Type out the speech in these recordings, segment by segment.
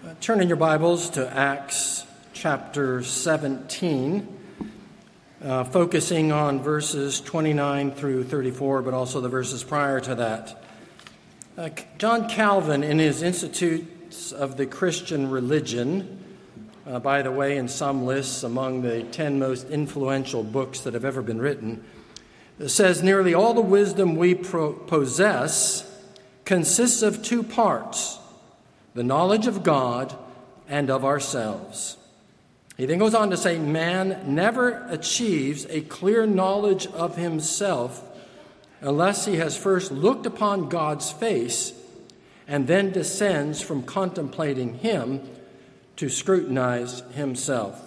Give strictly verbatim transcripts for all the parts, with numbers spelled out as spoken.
Turn in your Bibles to Acts chapter seventeen, uh, focusing on verses twenty-nine through thirty-four, but also the verses prior to that. Uh, John Calvin, in his Institutes of the Christian Religion, uh, by the way, in some lists among the ten most influential books that have ever been written, says nearly all the wisdom we pro- possess consists of two parts: the knowledge of God and of ourselves. He then goes on to say, man never achieves a clear knowledge of himself unless he has first looked upon God's face and then descends from contemplating him to scrutinize himself.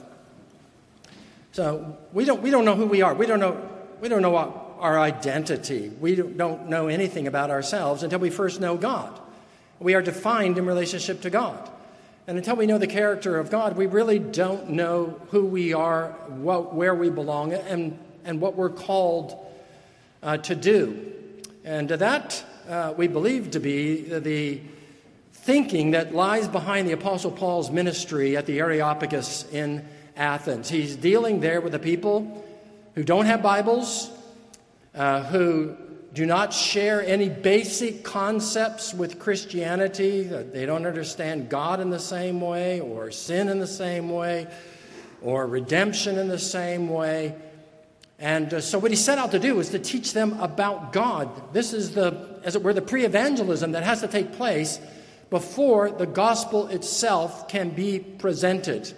So we don't we don't know who we are. We don't know we don't know our, our identity. We don't know anything about ourselves until we first know God. We are defined in relationship to God. And until we know the character of God, we really don't know who we are, what, where we belong, and, and what we're called uh, to do. And that uh, we believe to be the thinking that lies behind the Apostle Paul's ministry at the Areopagus in Athens. He's dealing there with the people who don't have Bibles, uh, who do not share any basic concepts with Christianity. They don't understand God in the same way, or sin in the same way, or redemption in the same way. And uh, so what he set out to do is to teach them about God. This is the, as it were, the pre-evangelism that has to take place before the gospel itself can be presented.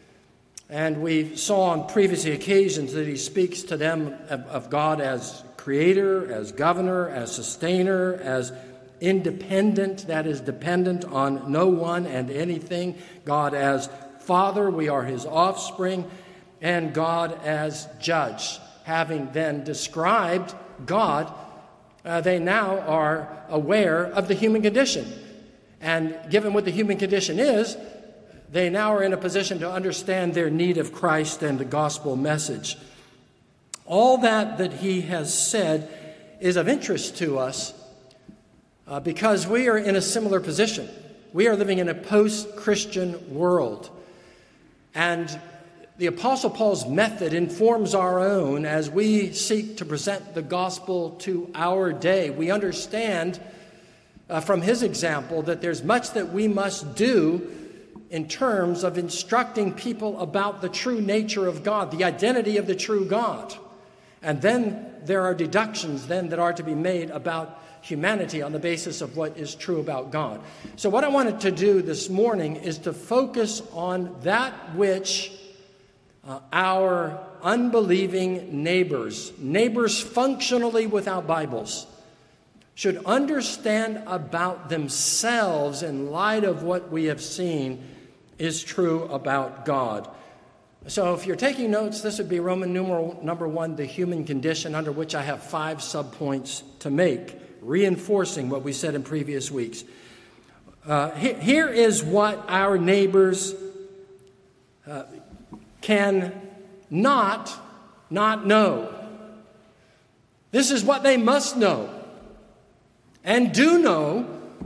And we saw on previous occasions that he speaks to them of, of God as creator, as governor, as sustainer, as independent, that is dependent on no one and anything. God as Father, we are his offspring, and God as judge. Having then described God, uh, they now are aware of the human condition. And given what the human condition is, they now are in a position to understand their need of Christ and the gospel message. All that that he has said is of interest to us uh, because we are in a similar position. We are living in a post-Christian world. And the Apostle Paul's method informs our own as we seek to present the gospel to our day. We understand uh, from his example that there's much that we must do in terms of instructing people about the true nature of God, the identity of the true God. And then there are deductions then that are to be made about humanity on the basis of what is true about God. So what I wanted to do this morning is to focus on that which uh, our unbelieving neighbors, neighbors functionally without Bibles, should understand about themselves in light of what we have seen is true about God. So if you're taking notes, this would be Roman numeral number one, the human condition, under which I have five subpoints to make, reinforcing what we said in previous weeks. Uh, he, here is what our neighbors uh, can not, not know. This is what they must know and do know,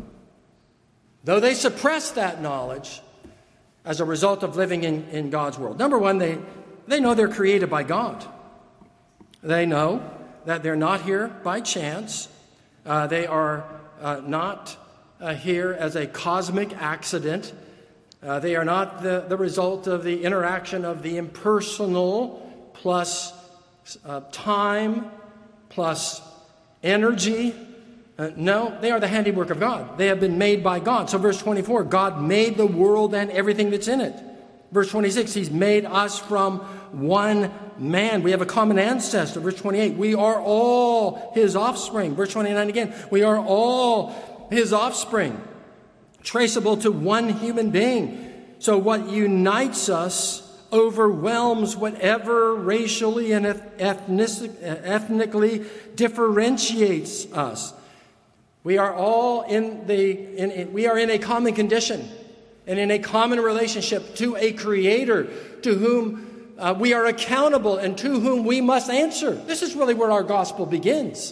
though they suppress that knowledge as a result of living in, in God's world. Number one, they, they know they're created by God. They know that they're not here by chance. Uh, they are uh, not uh, here as a cosmic accident. Uh, they are not the, the result of the interaction of the impersonal plus uh, time plus energy. Uh, no, they are the handiwork of God. They have been made by God. So verse twenty-four, God made the world and everything that's in it. Verse twenty-six, he's made us from one man. We have a common ancestor. Verse twenty-eight, we are all his offspring. Verse twenty-nine again, we are all his offspring, traceable to one human being. So what unites us overwhelms whatever racially and ethnic, ethnically differentiates us. We are all in the, in, in, we are in a common condition and in a common relationship to a creator to whom uh, we are accountable and to whom we must answer. This is really where our gospel begins.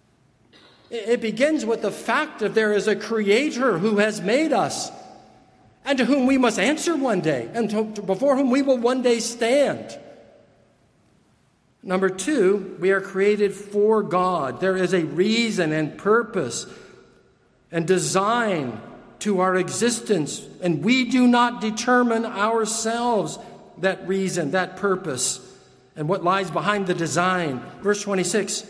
It begins with the fact that there is a creator who has made us. and to whom we must answer one day, and to, to, before whom we will one day stand. Number two, we are created for God. There is a reason and purpose and design to our existence, and we do not determine ourselves that reason, that purpose, and what lies behind the design. Verse twenty-six,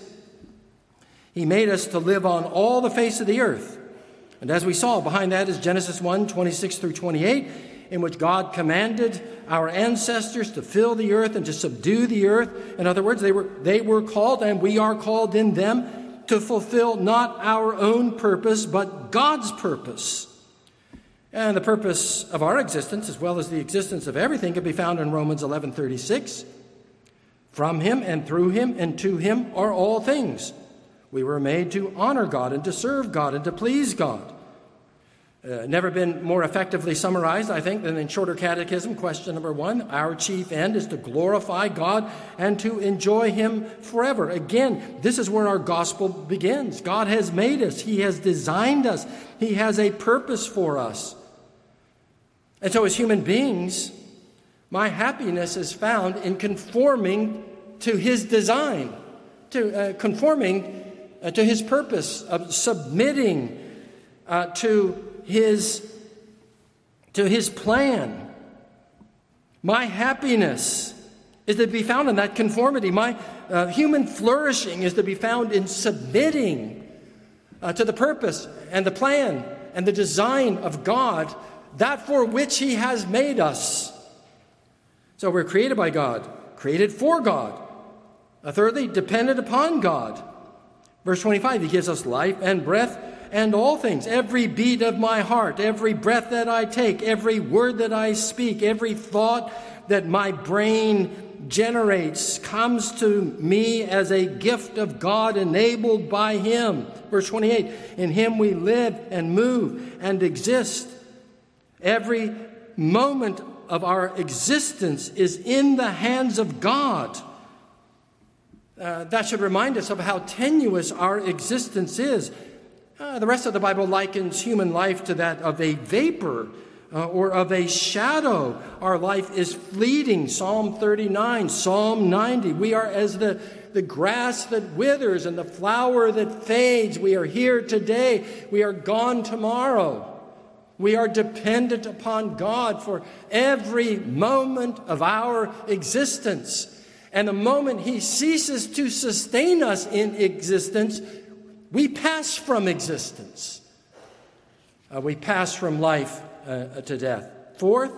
He made us to live on all the face of the earth. And as we saw, behind that is Genesis one, twenty-six through twenty-eight, in which God commanded our ancestors to fill the earth and to subdue the earth. In other words, they were, they were called, and we are called in them, to fulfill not our own purpose, but God's purpose. And the purpose of our existence, as well as the existence of everything, can be found in Romans eleven thirty-six. From him and through him and to him are all things. We were made to honor God and to serve God and to please God. Uh, never been more effectively summarized, I think, than in Shorter Catechism, question number one. Our chief end is to glorify God and to enjoy him forever. Again, this is where our gospel begins. God has made us. He has designed us. He has a purpose for us. And so as human beings, my happiness is found in conforming to his design, to uh, conforming uh, to his purpose, of submitting uh, to his to his plan. My happiness is to be found in that conformity. My uh, human flourishing is to be found in submitting uh, to the purpose and the plan and the design of God, that for which he has made us. So we're created by God, created for God. Uh, thirdly, dependent upon God. Verse twenty-five, he gives us life and breath and all things. Every beat of my heart, every breath that I take, every word that I speak, every thought that my brain generates comes to me as a gift of God enabled by him. Verse twenty-eight, in him we live and move and exist. Every moment of our existence is in the hands of God. Uh, that should remind us of how tenuous our existence is. Uh, the rest of the Bible likens human life to that of a vapor uh, or of a shadow. Our life is fleeting. Psalm thirty-nine, Psalm ninety. We are as the, the grass that withers and the flower that fades. We are here today. We are gone tomorrow. We are dependent upon God for every moment of our existence. And the moment he ceases to sustain us in existence, we pass from existence. Uh, we pass from life uh, to death. Fourth,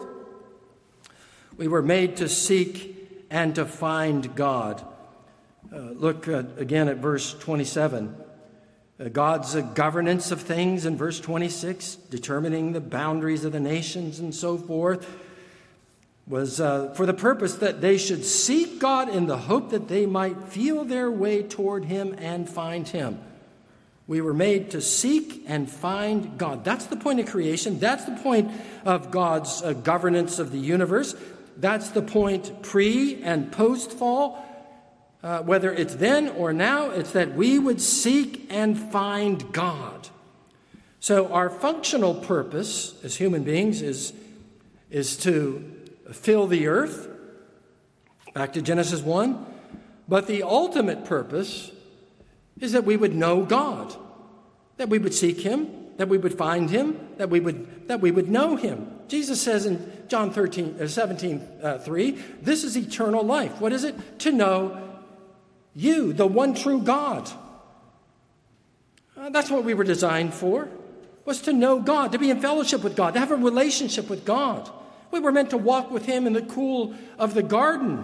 we were made to seek and to find God. Uh, look uh, again at verse twenty-seven. Uh, God's uh, governance of things in verse twenty-six, determining the boundaries of the nations and so forth, was uh, for the purpose that they should seek God in the hope that they might feel their way toward him and find him. We were made to seek and find God. That's the point of creation. That's the point of God's uh, governance of the universe. That's the point pre- and post-fall. Uh, whether it's then or now, it's that we would seek and find God. So our functional purpose as human beings is, is to fill the earth, back to Genesis one. But the ultimate purpose is that we would know God, that we would seek him, that we would find him, that we would that we would know him. Jesus says in John thirteen, uh, seventeen, uh, three, this is eternal life. What is it? To know you, the one true God. Uh, that's what we were designed for, was to know God, to be in fellowship with God, to have a relationship with God. We were meant to walk with him in the cool of the garden.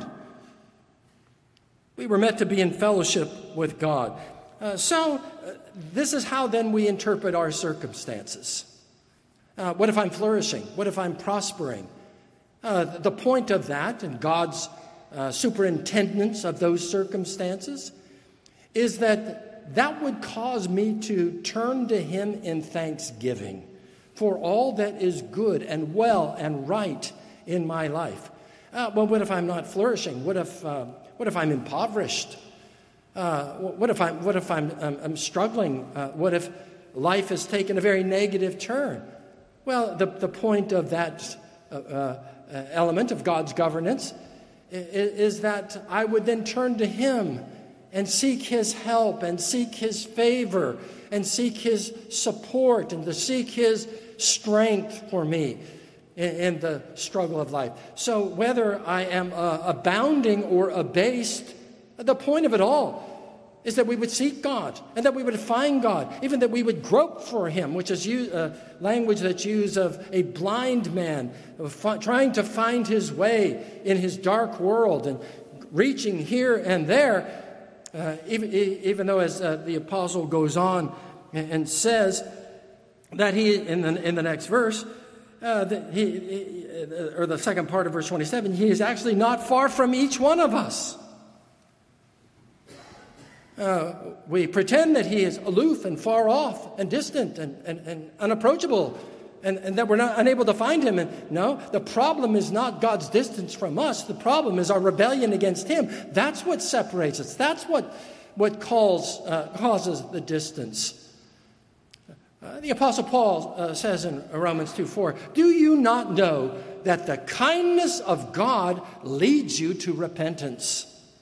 We were meant to be in fellowship with God. Uh, so uh, this is how then we interpret our circumstances. Uh, what if I'm flourishing? What if I'm prospering? Uh, the point of that and God's uh, superintendence of those circumstances is that that would cause me to turn to him in thanksgiving for all that is good and well and right in my life. Uh, well, what if I'm not flourishing? What if uh, what if I'm impoverished? Uh, what if I'm what if I'm I'm, I'm struggling? Uh, what if life has taken a very negative turn? Well, the, the point of that uh, uh, element of God's governance is, is that I would then turn to him and seek his help and seek his favor and seek his support and to seek his strength for me in, in the struggle of life. So whether I am uh, abounding or abased, the point of it all is that we would seek God and that we would find God, even that we would grope for him, which is use, uh, language that's used of a blind man of fi- trying to find his way in his dark world and reaching here and there. Uh, even, even though, as uh, the apostle goes on and, and says that he, in the, in the next verse, uh, that he, he, or the second part of verse twenty-seven, he is actually not far from each one of us. Uh, we pretend that he is aloof and far off and distant and, and, and unapproachable, and, and that we're not unable to find him. And no, the problem is not God's distance from us. The problem is our rebellion against him. That's what separates us. That's what, what calls, uh, causes the distance. Uh, the Apostle Paul uh, says in Romans two four, do you not know that the kindness of God leads you to repentance?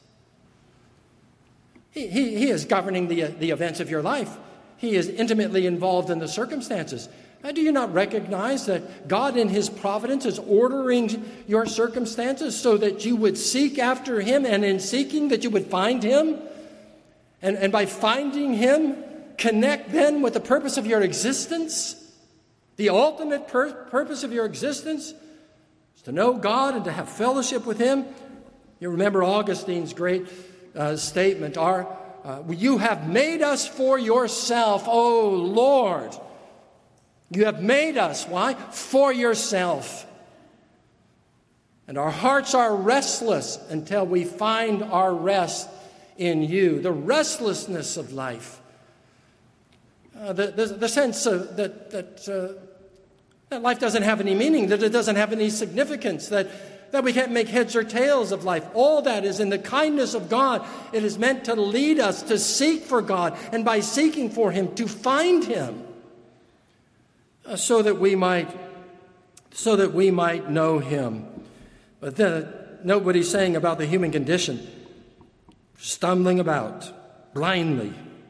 He, he, he is governing the, the events of your life. He is intimately involved in the circumstances. Uh, do you not recognize that God in his providence is ordering your circumstances so that you would seek after him, and in seeking that you would find him? And, and by finding him, connect then with the purpose of your existence? The ultimate pur- purpose of your existence is to know God and to have fellowship with him. You remember Augustine's great uh, statement, our, uh, you have made us for yourself, O Lord. You have made us, why? For yourself. And our hearts are restless until we find our rest in you. The restlessness of life. Uh, the, the, the sense uh, that, that, uh, that life doesn't have any meaning, that it doesn't have any significance, that, that we can't make heads or tails of life. All that is in the kindness of God. It is meant to lead us to seek for God, and by seeking for him, to find him. Uh, so that we might, so that we might know him. But then, note what he's saying about the human condition: stumbling about blindly,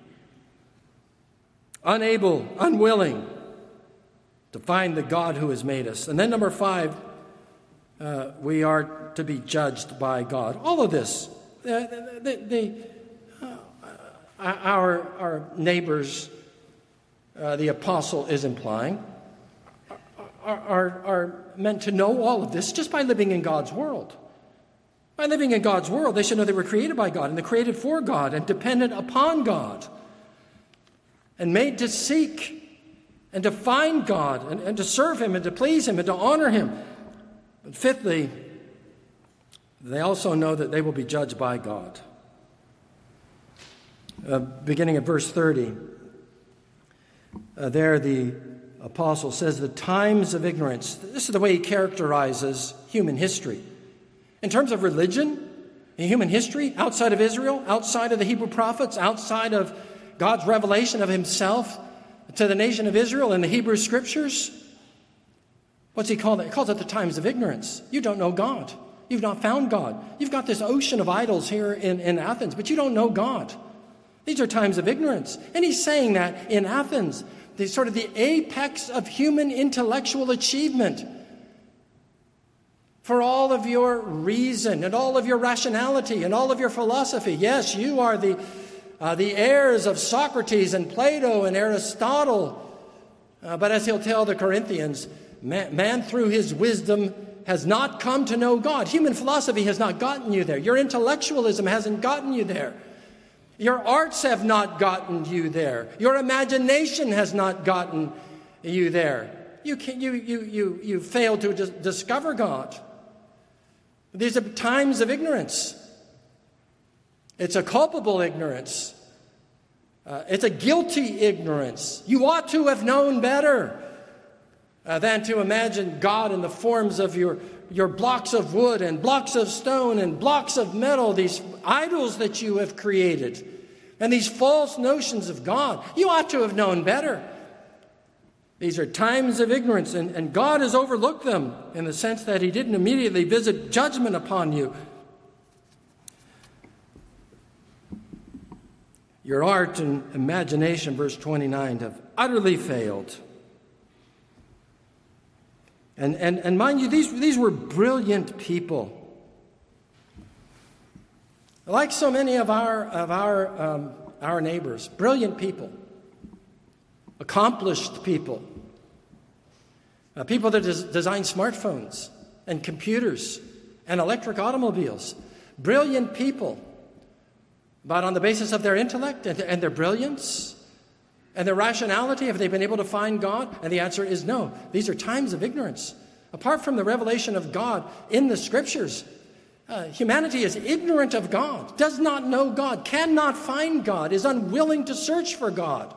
unable, unwilling to find the God who has made us. And then, number five, uh, we are to be judged by God. All of this, uh, the, the, uh, our our neighbors. Uh, the apostle is implying, are, are, are meant to know all of this just by living in God's world. By living in God's world, they should know they were created by God, and they're created for God, and dependent upon God, and made to seek and to find God, and, and to serve him, and to please him, and to honor him. But fifthly, they also know that they will be judged by God. Uh, beginning at verse thirty, Uh, there the apostle says the times of ignorance. This is the way he characterizes human history. In terms of religion, in human history, outside of Israel, outside of the Hebrew prophets, outside of God's revelation of himself to the nation of Israel in the Hebrew scriptures, what's he call it? He calls it the times of ignorance. You don't know God. You've not found God. You've got this ocean of idols here in, in Athens, but you don't know God. These are times of ignorance. And he's saying that in Athens, the sort of the apex of human intellectual achievement. For all of your reason and all of your rationality and all of your philosophy. Yes, you are the, uh, the heirs of Socrates and Plato and Aristotle. Uh, but as he'll tell the Corinthians, man, man through his wisdom has not come to know God. Human philosophy has not gotten you there. Your intellectualism hasn't gotten you there. Your arts have not gotten you there. Your imagination has not gotten you there. You can, you you you you fail to dis- discover God. These are times of ignorance. It's a culpable ignorance. Uh, it's a guilty ignorance. You ought to have known better uh, than to imagine God in the forms of your your blocks of wood and blocks of stone and blocks of metal, these idols that you have created, and these false notions of God. You ought to have known better. These are times of ignorance, and, and God has overlooked them in the sense that he didn't immediately visit judgment upon you. Your art and imagination, verse twenty-nine, have utterly failed. And, and, and mind you, these, these were brilliant people. Like so many of our, of our, um, our neighbors, brilliant people, accomplished people, uh, people that des- design smartphones and computers and electric automobiles, brilliant people. But on the basis of their intellect and, and their brilliance and their rationality, have they been able to find God? And the answer is no. These are times of ignorance. Apart from the revelation of God in the Scriptures, uh, humanity is ignorant of God, does not know God, cannot find God, is unwilling to search for God,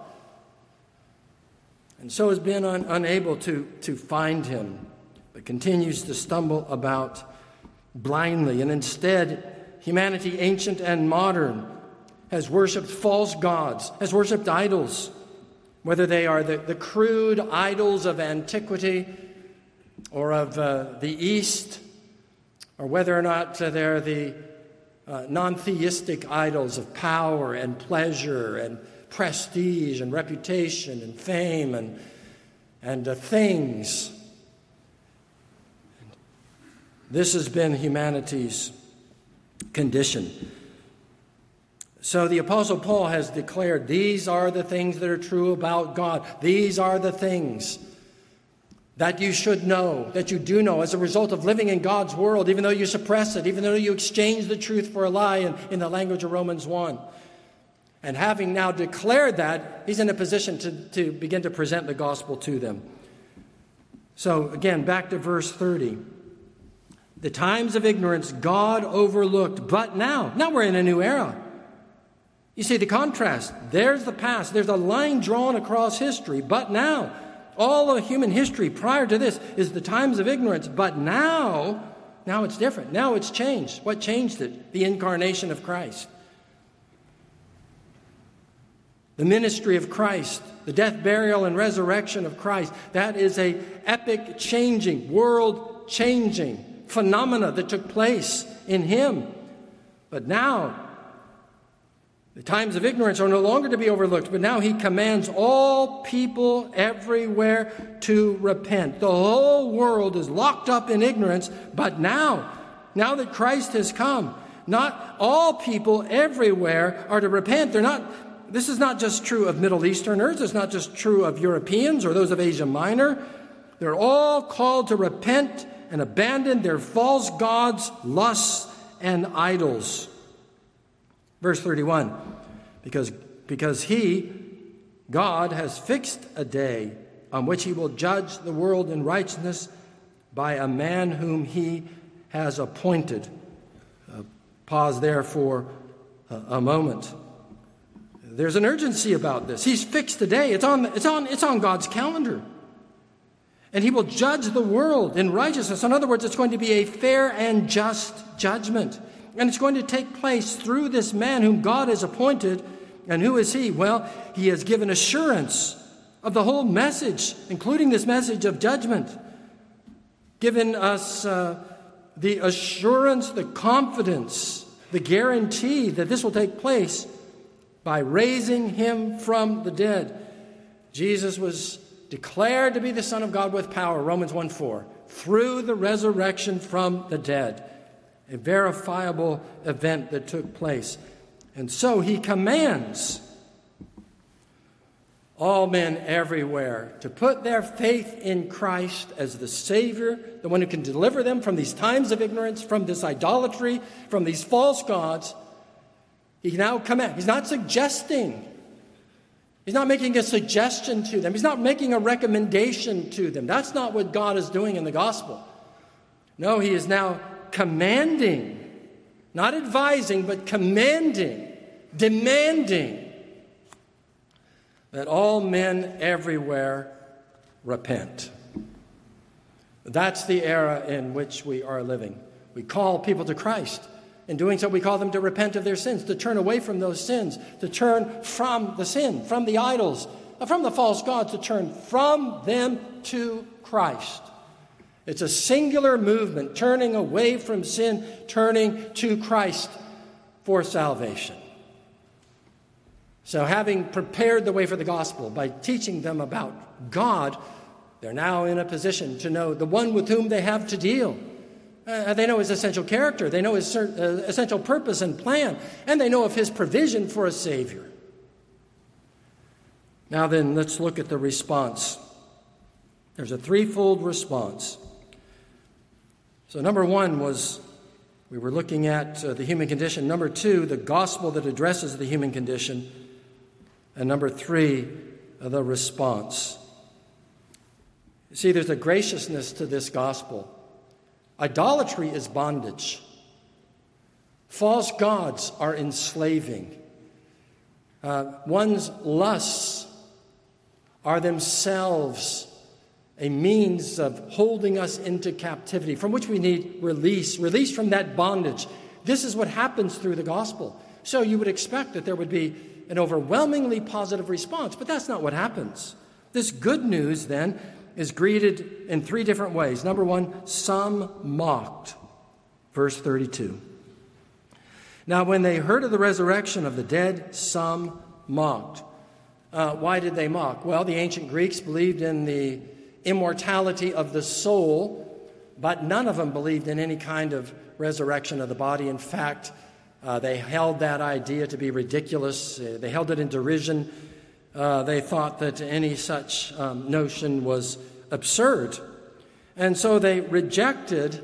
and so has been un- unable to, to find him, but continues to stumble about blindly. And instead, humanity, ancient and modern, has worshipped false gods, has worshipped idols, whether they are the, the crude idols of antiquity or of uh, the East, or whether or not uh, they're the uh, non-theistic idols of power and pleasure and prestige and reputation and fame and, and uh, things. This has been humanity's condition. So the Apostle Paul has declared, these are the things that are true about God. These are the things that you should know, that you do know as a result of living in God's world, even though you suppress it, even though you exchange the truth for a lie in, in the language of Romans one. And having now declared that, he's in a position to, to begin to present the gospel to them. So again, back to verse thirty. The times of ignorance God overlooked, but now, now we're in a new era. You see the contrast. There's the past. There's a line drawn across history. But now, all of human history prior to this is the times of ignorance. But now, now it's different. Now it's changed. What changed it? The incarnation of Christ. The ministry of Christ, the death, burial, and resurrection of Christ. That is a epic changing, world changing phenomena that took place in him. But now, the times of ignorance are no longer to be overlooked, but now he commands all people everywhere to repent. The whole world is locked up in ignorance, but now, now that Christ has come, not all people everywhere are to repent. They're not, this is not just true of Middle Easterners, it's not just true of Europeans or those of Asia Minor. They're all called to repent and abandon their false gods, lusts, and idols. Verse thirty-one, because, because he, God, has fixed a day on which he will judge the world in righteousness by a man whom he has appointed. Uh, pause there for a, a moment. There's an urgency about this. He's fixed a day. It's on, it's on, it's on God's calendar. And he will judge the world in righteousness. In other words, it's going to be a fair and just judgment. And it's going to take place through this man whom God has appointed. And who is he? Well, he has given assurance of the whole message, including this message of judgment. Given us uh, the assurance, the confidence, the guarantee that this will take place by raising him from the dead. Jesus was declared to be the Son of God with power, Romans one four, through the resurrection from the dead. A verifiable event that took place. And so he commands all men everywhere to put their faith in Christ as the Savior, the one who can deliver them from these times of ignorance, from this idolatry, from these false gods. He now commands. He's not suggesting. He's not making a suggestion to them. He's not making a recommendation to them. That's not what God is doing in the gospel. No, he is now commanding, not advising, but commanding, demanding that all men everywhere repent. That's the era in which we are living. We call people to Christ. In doing so, we call them to repent of their sins, to turn away from those sins, to turn from the sin, from the idols, uh, from the false gods, to turn from them to Christ. It's a singular movement, turning away from sin, turning to Christ for salvation. So having prepared the way for the gospel by teaching them about God, they're now in a position to know the one with whom they have to deal. Uh, they know his essential character. They know his uh, essential purpose and plan. And they know of his provision for a Savior. Now then, let's look at the response. There's a threefold response. So number one was, we were looking at uh, the human condition. Number two, the gospel that addresses the human condition. And number three, uh, the response. You see, there's a graciousness to this gospel. Idolatry is bondage. False gods are enslaving. Uh, one's lusts are themselves a means of holding us into captivity, from which we need release, release from that bondage. This is what happens through the gospel. So you would expect that there would be an overwhelmingly positive response, but that's not what happens. This good news, then, is greeted in three different ways. Number one, some mocked. Verse thirty-two. Now, when they heard of the resurrection of the dead, some mocked. Uh, why did they mock? Well, the ancient Greeks believed in the immortality of the soul, but none of them believed in any kind of resurrection of the body. In fact, uh, they held that idea to be ridiculous. Uh, they held it in derision. Uh, they thought that any such um, notion was absurd. And so they rejected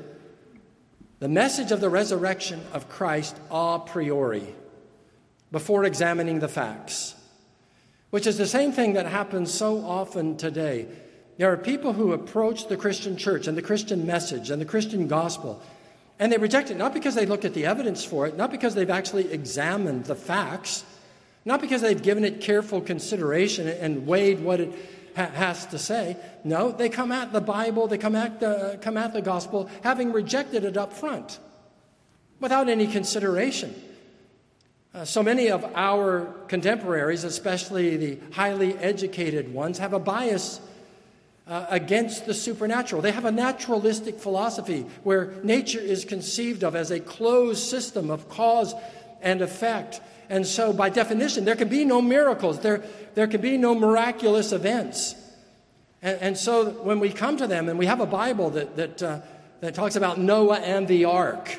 the message of the resurrection of Christ a priori, before examining the facts, which is the same thing that happens so often today. There are people who approach the Christian church and the Christian message and the Christian gospel, and they reject it not because they look at the evidence for it, not because they've actually examined the facts, not because they've given it careful consideration and weighed what it ha- has to say. No, they come at the Bible, they come at the, come at the gospel, having rejected it up front, without any consideration. Uh, so many of our contemporaries, especially the highly educated ones, have a bias uh, against the supernatural. They have a naturalistic philosophy where nature is conceived of as a closed system of cause and effect. And so, by definition, there can be no miracles. There, there can be no miraculous events. And, and so, when we come to them, and we have a Bible that that, uh, that talks about Noah and the ark,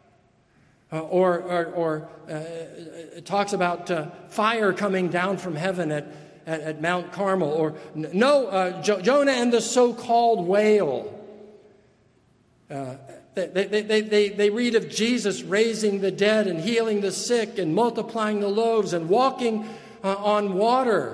uh, or or, or uh, it talks about uh, fire coming down from heaven at at, at Mount Carmel, or no uh, jo- Jonah and the so-called whale. Uh, They, they, they, they, they read of Jesus raising the dead and healing the sick and multiplying the loaves and walking uh, on water,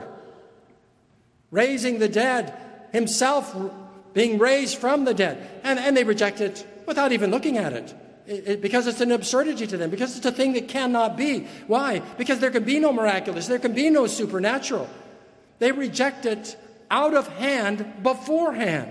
raising the dead, himself being raised from the dead. And, and they reject it without even looking at it, it, it because it's an absurdity to them, because it's a thing that cannot be. Why? Because there can be no miraculous, there can be no supernatural. They reject it out of hand beforehand.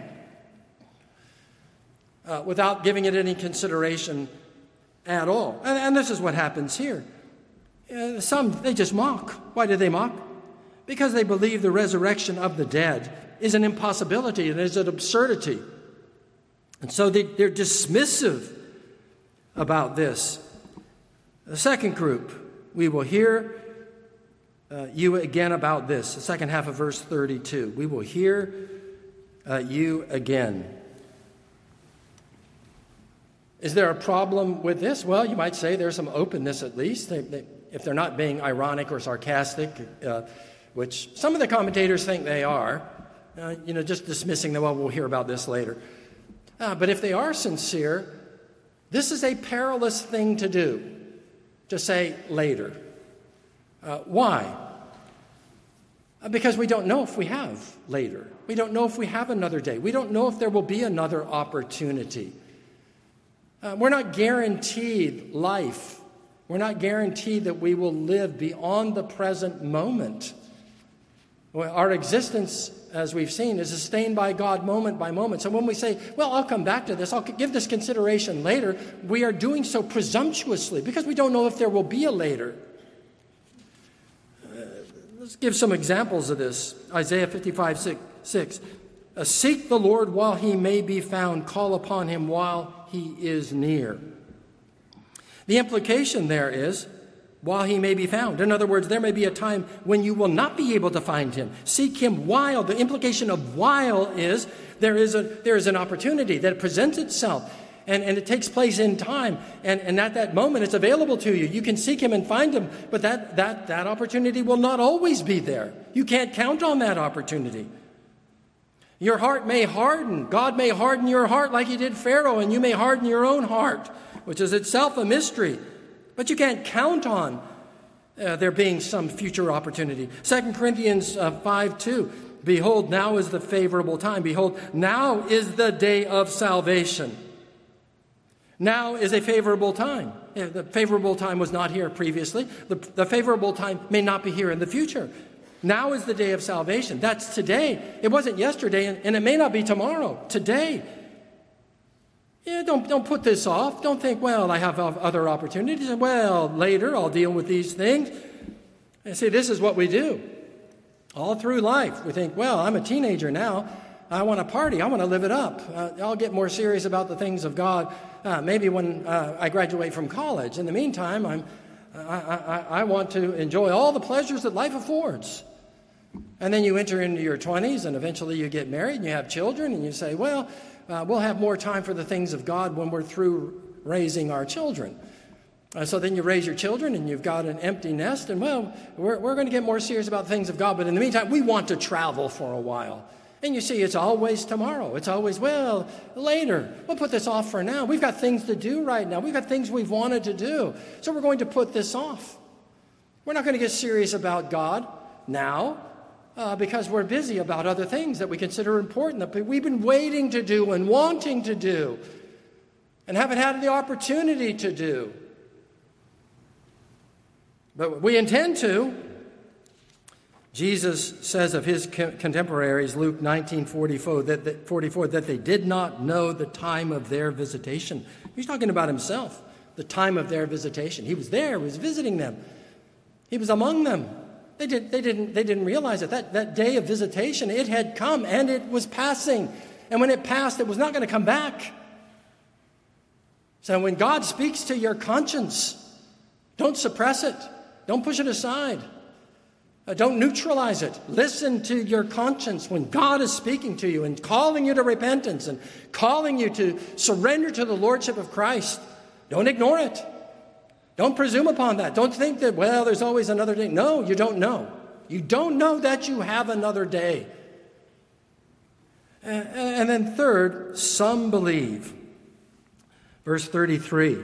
Uh, without giving it any consideration at all. And, and this is what happens here. Uh, some, they just mock. Why do they mock? Because they believe the resurrection of the dead is an impossibility and is an absurdity. And so they, they're dismissive about this. The second group, we will hear uh, you again about this. The second half of verse thirty-two. We will hear uh, you again. Is there a problem with this? Well, you might say there's some openness at least, they, they, if they're not being ironic or sarcastic, uh, which some of the commentators think they are, uh, you know, just dismissing them, well, we'll hear about this later. Uh, but if they are sincere, this is a perilous thing to do, to say later. Uh, why? Uh, because we don't know if we have later. We don't know if we have another day. We don't know if there will be another opportunity. Uh, we're not guaranteed life. We're not guaranteed that we will live beyond the present moment. Well, our existence, as we've seen, is sustained by God moment by moment. So when we say, well, I'll come back to this, I'll give this consideration later, we are doing so presumptuously because we don't know if there will be a later. Uh, Let's give some examples of this. Isaiah fifty-five, six. Uh, Seek the Lord while he may be found. Call upon him while he is near. The implication there is, while he may be found. In other words, there may be a time when you will not be able to find him. Seek him while. The implication of while is there is a there is an opportunity that presents itself. And, and it takes place in time. And, and at that moment, it's available to you. You can seek him and find him. But that, that, that opportunity will not always be there. You can't count on that opportunity. Your heart may harden. God may harden your heart like he did Pharaoh. And you may harden your own heart, which is itself a mystery. But you can't count on uh, there being some future opportunity. Second Corinthians uh, five two. Behold, now is the favorable time. Behold, now is the day of salvation. Now is a favorable time. The favorable time was not here previously. The, the favorable time may not be here in the future. Now is the day of salvation. That's today. It wasn't yesterday, and, and it may not be tomorrow. Today. Yeah, don't, don't put this off. Don't think, well, I have other opportunities. Well, later I'll deal with these things. And see, this is what we do. All through life, we think, well, I'm a teenager now. I want to party. I want to live it up. Uh, I'll get more serious about the things of God uh, maybe when uh, I graduate from college. In the meantime, I'm, I, I, I want to enjoy all the pleasures that life affords. And then you enter into your twenties, and eventually you get married, and you have children, and you say, well, uh, we'll have more time for the things of God when we're through raising our children. Uh, so then you raise your children, and you've got an empty nest, and, well, we're, we're going to get more serious about the things of God. But in the meantime, we want to travel for a while. And you see, it's always tomorrow. It's always, well, later. We'll put this off for now. We've got things to do right now. We've got things we've wanted to do. So we're going to put this off. We're not going to get serious about God now uh, because we're busy about other things that we consider important, that we've been waiting to do and wanting to do and haven't had the opportunity to do. But we intend to. Jesus says of his contemporaries, Luke nineteen forty-four, that, that, forty-four, that they did not know the time of their visitation. He's talking about himself, the time of their visitation. He was there, he was visiting them. He was among them. They, did, they, didn't, they didn't realize it. That, that day of visitation, it had come and it was passing. And when it passed, it was not going to come back. So when God speaks to your conscience, don't suppress it. Don't push it aside. Uh, don't neutralize it. Listen to your conscience when God is speaking to you and calling you to repentance and calling you to surrender to the Lordship of Christ. Don't ignore it. Don't presume upon that. Don't think that, well, there's always another day. No, you don't know. You don't know that you have another day. And, and then third, some believe. Verse thirty-three.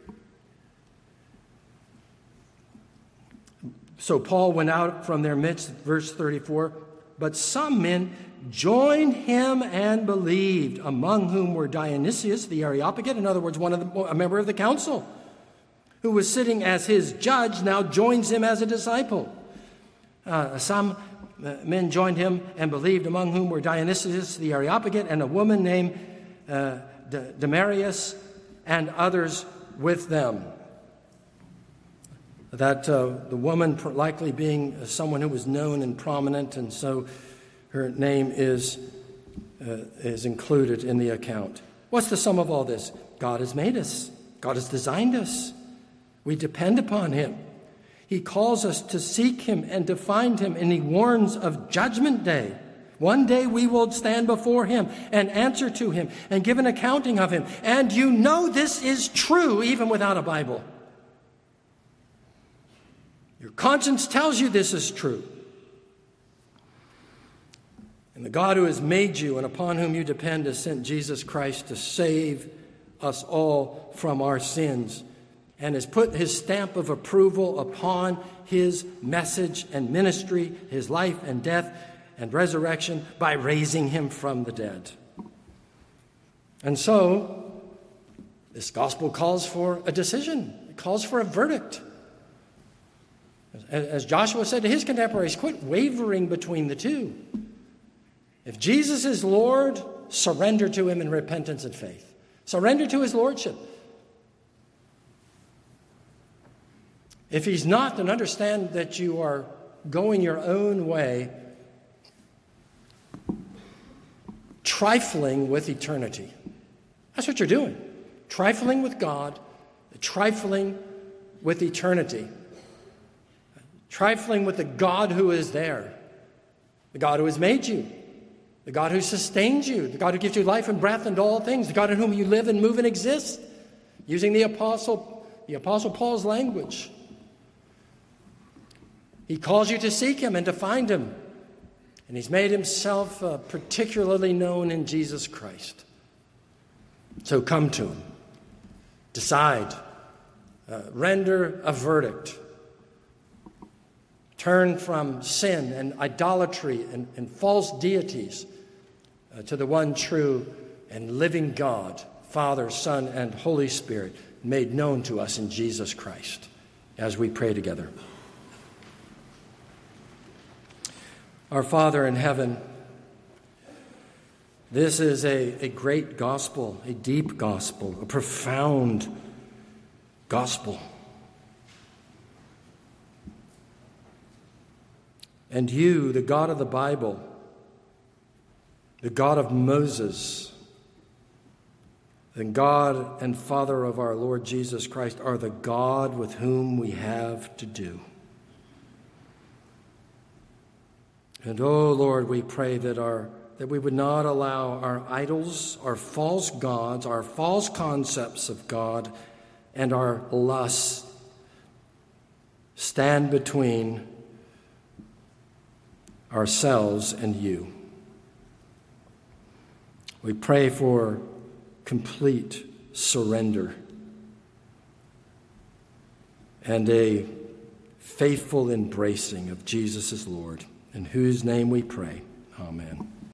So Paul went out from their midst, verse thirty-four, but some men joined him and believed, among whom were Dionysius the Areopagite, in other words, one of the, a member of the council, who was sitting as his judge, now joins him as a disciple. Uh, some men joined him and believed, among whom were Dionysius the Areopagite and a woman named uh, Damaris, and others with them. That uh, the woman likely being someone who was known and prominent, and so her name is uh, is included in the account. What's the sum of all this? God has made us. God has designed us. We depend upon him. He calls us to seek him and to find him, and he warns of judgment day. One day we will stand before him and answer to him and give an accounting of him. And you know this is true even without a Bible. Your conscience tells you this is true. And the God who has made you and upon whom you depend has sent Jesus Christ to save us all from our sins and has put his stamp of approval upon his message and ministry, his life and death and resurrection by raising him from the dead. And so, this gospel calls for a decision. It calls for a verdict. As Joshua said to his contemporaries, quit wavering between the two. If Jesus is Lord, surrender to him in repentance and faith. Surrender to his lordship. If he's not, then understand that you are going your own way, trifling with eternity. That's what you're doing. Trifling with God, trifling with eternity. Trifling with the God who is there, the God who has made you, the God who sustains you, the God who gives you life and breath and all things, the God in whom you live and move and exist, using the apostle, the apostle Paul's language. He calls you to seek him and to find him, and he's made himself uh, particularly known in Jesus Christ. So come to him, decide, uh, render a verdict. Turn from sin and idolatry and, and false deities uh, to the one true and living God, Father, Son, and Holy Spirit, made known to us in Jesus Christ, as we pray together. Our Father in heaven, this is a, a great gospel, a deep gospel, a profound gospel. And you, the God of the Bible, the God of Moses, and God and Father of our Lord Jesus Christ, are the God with whom we have to do. And, oh Lord, we pray that our that we would not allow our idols, our false gods, our false concepts of God, and our lusts stand between ourselves and you. We pray for complete surrender and a faithful embracing of Jesus as Lord, in whose name we pray. Amen.